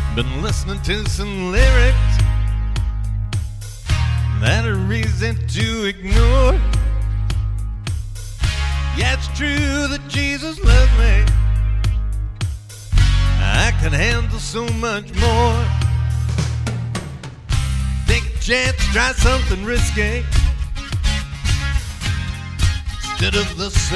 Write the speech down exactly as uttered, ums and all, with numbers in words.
Been listening to some lyrics that are easy to ignore. Yeah, it's true that Jesus loves me. I can handle so much more. Take a chance, try something risky instead of the same.